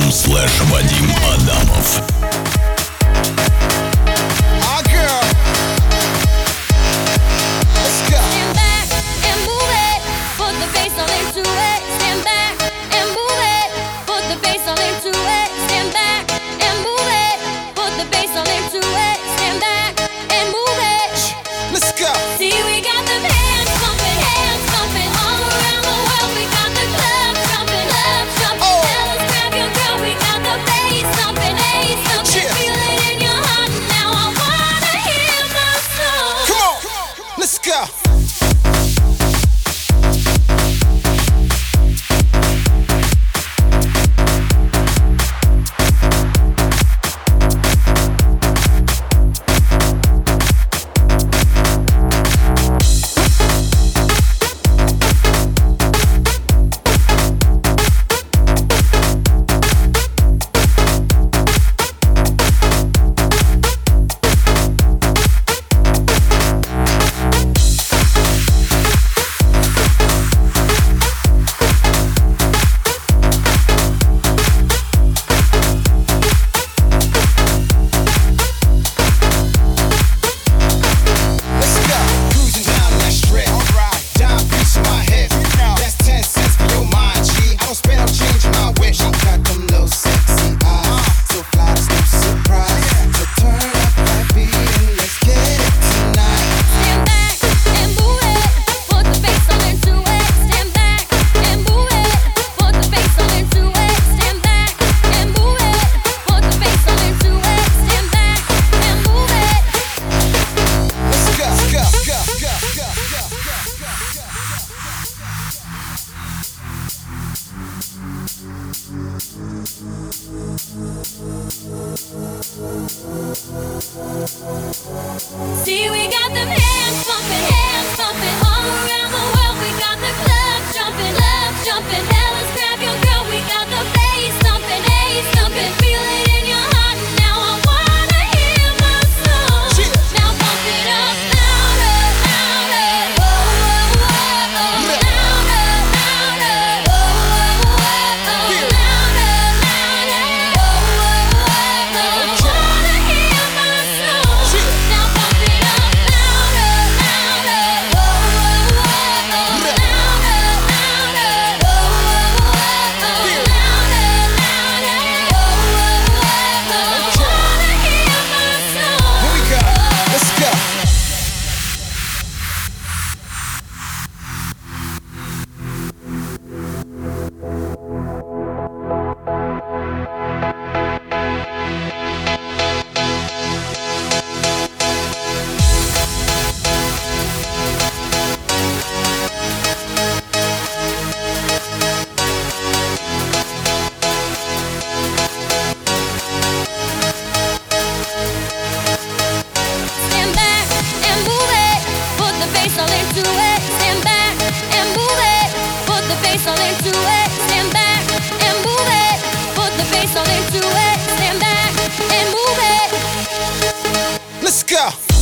youtube.com/Вадим Адамов. See, we got them hands pumping all around the world. We got the club jumping, love jumping. Fellas, grab your girl. We got the bass thumping, feel it in your heart. Now I wanna hear my song. Now pump it up louder, louder. Oh, oh, oh, oh. Louder, louder. Oh, oh, oh, oh. Louder, louder. Oh, oh, oh, oh. I wanna hear my song. Now pump it up louder, louder. Oh, oh, oh, oh. Louder, louder. Oh, oh, oh, oh. Louder, louder. Oh, oh, oh, oh. I wanna hear my song. Here we go. Let's go. Stand back and move it, put the bass all into it. Stand back and move it, put the bass all into it. Stand back and move it, put the bass all into it. Stand back and move it. Let's go.